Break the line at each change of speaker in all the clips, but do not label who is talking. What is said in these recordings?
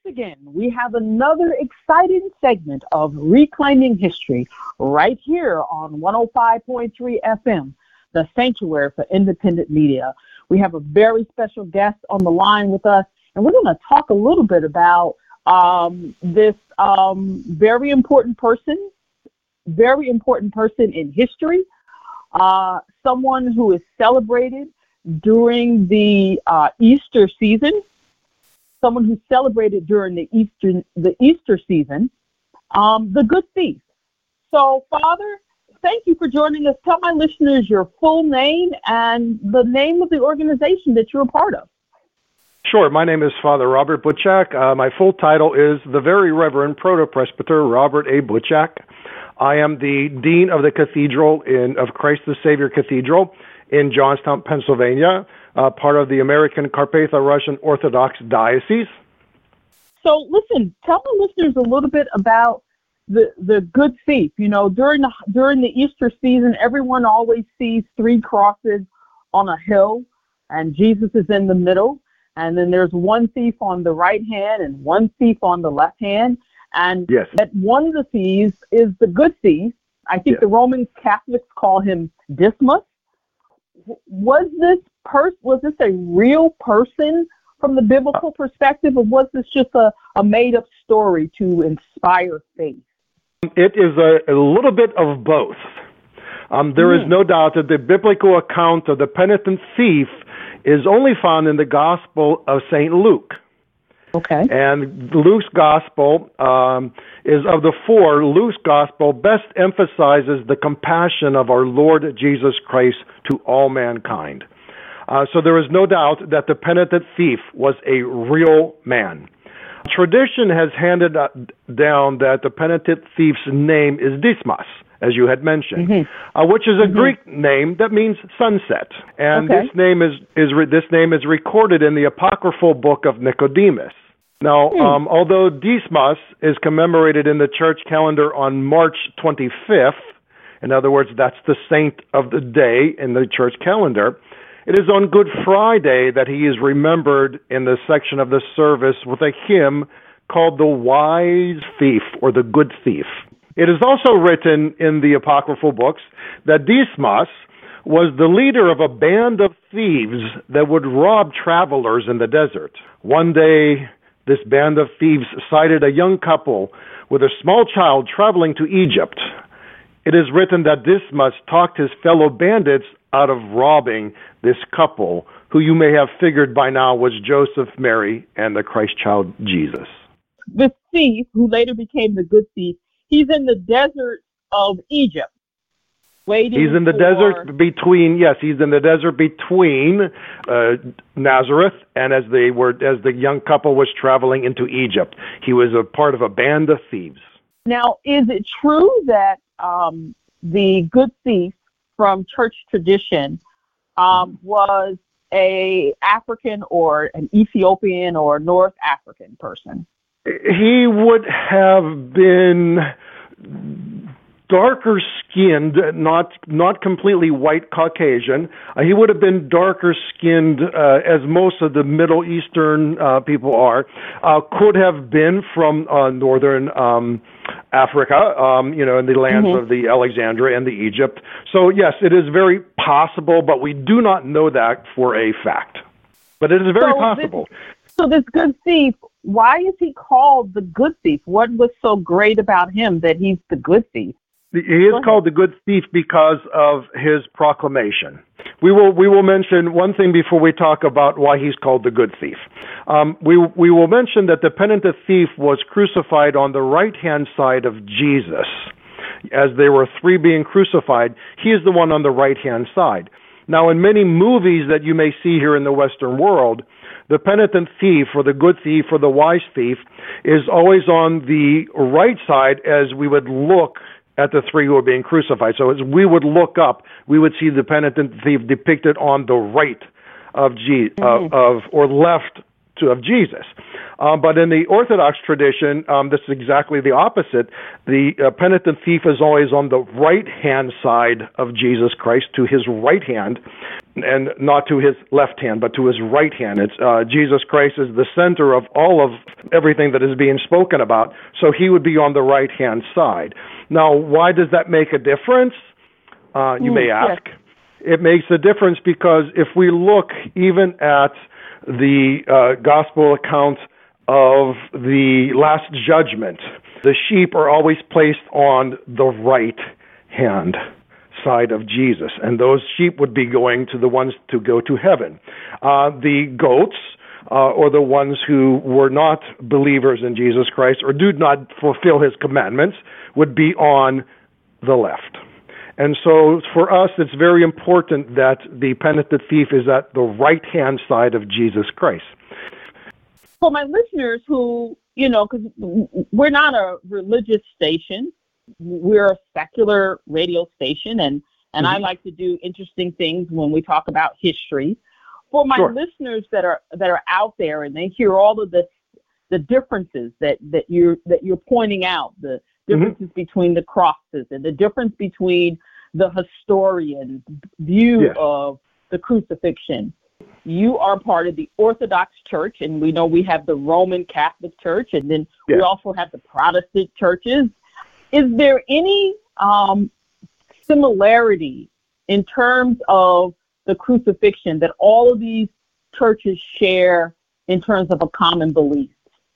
again, we have another exciting segment of Reclaiming History right here on 105.3 FM, the sanctuary for independent media. We have a very special guest on the line with us, and we're going to talk a little bit about this very important person in history, someone who is celebrated during the Easter season. Someone who celebrated during the Easter season, the Good Thief. So, Father, thank you for joining us. Tell my listeners your full name and the name of the organization that you're a part of.
Sure. My name is Father Robert Butchak. My full title is the Very Reverend Proto-Presbyter Robert A. Butchak. I am the Dean of the Cathedral of Christ the Savior Cathedral in Johnstown, Pennsylvania, part of the American Carpatho-Russian Orthodox Diocese.
So, listen, tell the listeners a little bit about the Good Thief. You know, during the Easter season, everyone always sees three crosses on a hill, and Jesus is in the middle. And then there's one thief on the right hand and one thief on the left hand. And
yes,
that one of the thieves is the Good Thief. I think the Roman Catholics call him Dismas. Was this a real person from the biblical perspective, or was this just a made-up story to inspire faith?
It is a little bit of both. There is no doubt that the biblical account of the penitent thief is only found in the Gospel of St. Luke.
Okay.
And Luke's Gospel is of the four. Luke's Gospel best emphasizes the compassion of our Lord Jesus Christ to all mankind. So there is no doubt that the penitent thief was a real man. Tradition has handed down that the penitent thief's name is Dismas, as you had mentioned, which is a Greek name that means sunset. And this name is recorded in the apocryphal book of Nicodemus. Now, although Dismas is commemorated in the church calendar on March 25th, in other words, that's the saint of the day in the church calendar, it is on Good Friday that he is remembered in the section of the service with a hymn called The Wise Thief, or The Good Thief. It is also written in the apocryphal books that Dismas was the leader of a band of thieves that would rob travelers in the desert. One day, this band of thieves sighted a young couple with a small child traveling to Egypt. It is written that Dismas talked his fellow bandits out of robbing this couple, who you may have figured by now was Joseph, Mary, and the Christ child Jesus.
The thief, who later became the Good Thief, he's in the desert of Egypt.
He's in the desert between Nazareth and as the young couple was traveling into Egypt. He was a part of a band of thieves.
Now, is it true that the Good Thief from church tradition was a African or an Ethiopian or North African person?
He would have been darker skinned, not completely white Caucasian. He would have been darker skinned, as most of the Middle Eastern people are. Could have been from northern Africa, in the lands of the Alexandria and the Egypt. So yes, it is very possible, but we do not know that for a fact. But it is very possible.
So this Good Thief, why is he called the Good Thief? What was so great about him that he's the Good Thief?
He is called the Good Thief because of his proclamation. We will mention one thing before we talk about why he's called the Good Thief. We will mention that the penitent thief was crucified on the right-hand side of Jesus. As there were three being crucified, he is the one on the right-hand side. Now, in many movies that you may see here in the Western world, the penitent thief or the good thief or the wise thief is always on the right side as we would look at the three who are being crucified. So as we would look up, we would see the penitent thief depicted on the right of or left of Jesus. But in the Orthodox tradition, this is exactly the opposite. The penitent thief is always on the right-hand side of Jesus Christ, to his right hand. and not to his left hand, but to his right hand. It's Jesus Christ is the center of all of everything that is being spoken about, so he would be on the right-hand side. Now, why does that make a difference? You may ask.
Yes.
It makes a difference because if we look even at the gospel account of the Last Judgment, the sheep are always placed on the right hand side of Jesus, and those sheep would be going to the ones to go to heaven. The goats, or the ones who were not believers in Jesus Christ or did not fulfill his commandments, would be on the left. And so for us, it's very important that the penitent thief is at the right-hand side of Jesus Christ.
For my listeners who, because we're not a religious station, we're a secular radio station, and I like to do interesting things when we talk about history. For my listeners that are out there and they hear all of the differences that you're pointing out, the differences between the crosses and the difference between the historian view of the crucifixion. You are part of the Orthodox Church, and we know we have the Roman Catholic Church, and then we also have the Protestant churches. Is there any similarity in terms of the crucifixion that all of these churches share in terms of a common belief?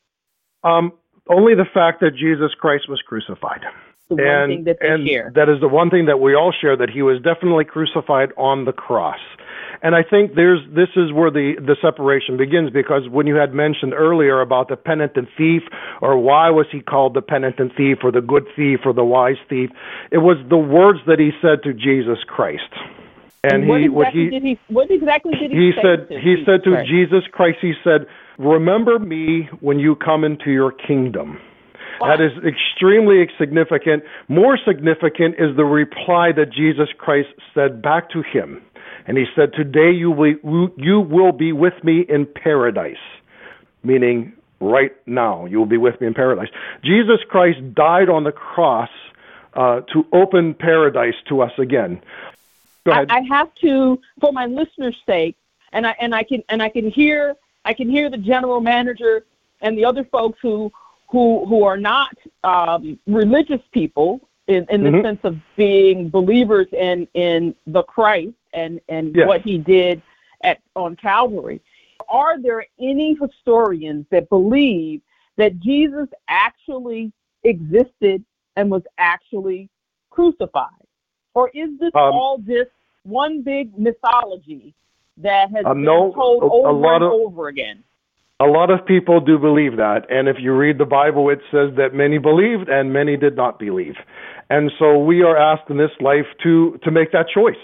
Only the fact that Jesus Christ was crucified.
The one thing that they share.
That is the one thing that we all share, that he was definitely crucified on the cross. And I think this is where the separation begins, because when you had mentioned earlier about the penitent thief, or why was he called the penitent thief, or the good thief, or the wise thief, it was the words that he said to Jesus Christ. And
what exactly did he say?
He said to Jesus Christ, he said, "Remember me when you come into your kingdom." Wow. That is extremely significant. More significant is the reply that Jesus Christ said back to him. And he said, "Today you will be with me in paradise," meaning right now you will be with me in paradise. Jesus Christ died on the cross to open paradise to us again. Go ahead.
I have to, for my listeners' sake, and I can hear the general manager and the other folks who are not religious people in the sense of being believers in the Christ and what he did on Calvary. Are there any historians that believe that Jesus actually existed and was actually crucified? Or is this all just one big mythology that has been told over and over again?
A lot of people do believe that, and if you read the Bible, it says that many believed and many did not believe. And so we are asked in this life to make that choice.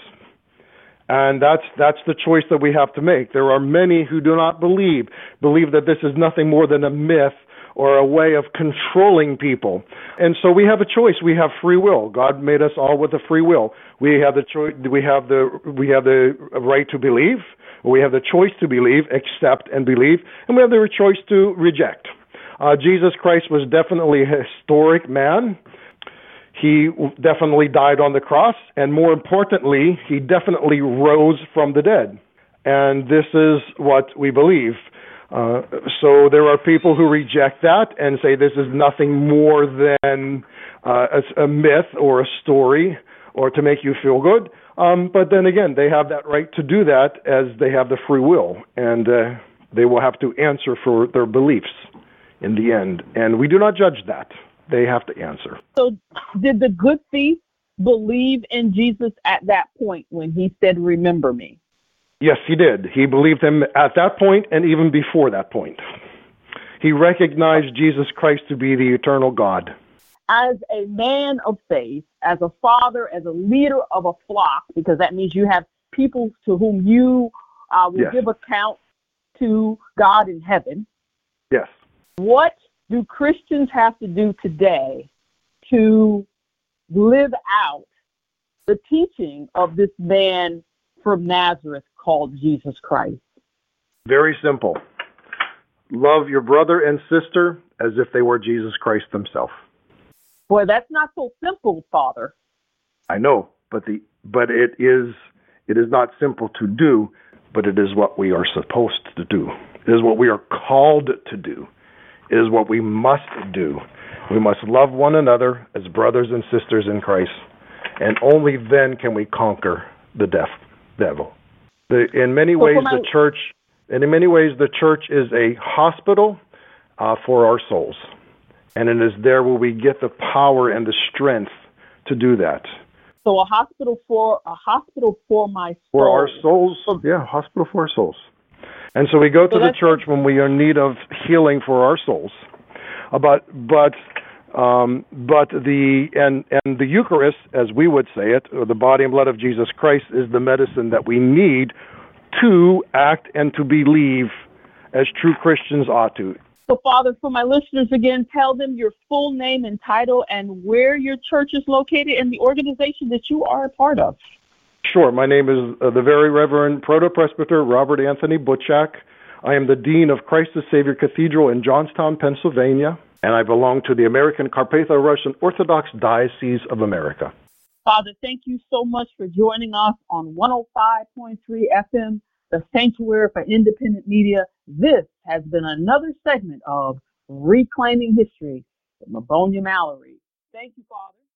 And that's the choice that we have to make. There are many who do not believe that this is nothing more than a myth or a way of controlling people. And so we have a choice. We have free will. God made us all with a free will. We have the choice. We have the right to believe. We have the choice to believe, accept, and believe, and we have the choice to reject. Jesus Christ was definitely a historic man. He definitely died on the cross, and more importantly, he definitely rose from the dead. And this is what we believe. So there are people who reject that and say this is nothing more than a myth or a story or to make you feel good. But then again, they have that right to do that as they have the free will, and they will have to answer for their beliefs in the end. And we do not judge that. They have to answer.
So did the good thief believe in Jesus at that point when he said, "Remember me"?
Yes, he did. He believed him at that point and even before that point. He recognized Jesus Christ to be the eternal God.
As a man of faith, as a father, as a leader of a flock, because that means you have people to whom you will give account to God in heaven.
Yes.
What do Christians have to do today to live out the teaching of this man from Nazareth called Jesus Christ?
Very simple. Love your brother and sister as if they were Jesus Christ himself.
Boy, that's not so simple, Father.
I know, but it is It is not simple to do, but it is what we are supposed to do. It is what we are called to do. It is what we must do. We must love one another as brothers and sisters in Christ, and only then can we conquer the devil. In many ways, the church is a hospital for our souls, and it is there where we get the power and the strength to do that.
So a hospital for my soul.
For our souls, yeah, hospital for our souls. And so we go to the church when we are in need of healing for our souls. But the Eucharist, as we would say it, or the body and blood of Jesus Christ, is the medicine that we need to act and to believe as true Christians ought to.
So, Father, for my listeners, again, tell them your full name and title and where your church is located and the organization that you are a part of.
Sure. My name is the Very Reverend Proto-Presbyter Robert Anthony Butchak. I am the Dean of Christ the Savior Cathedral in Johnstown, Pennsylvania, and I belong to the American Carpatho-Russian Orthodox Diocese of America.
Father, thank you so much for joining us on 105.3 FM, the Sanctuary for Independent Media. This has been another segment of Reclaiming History with Mabonia Mallory. Thank you, Father.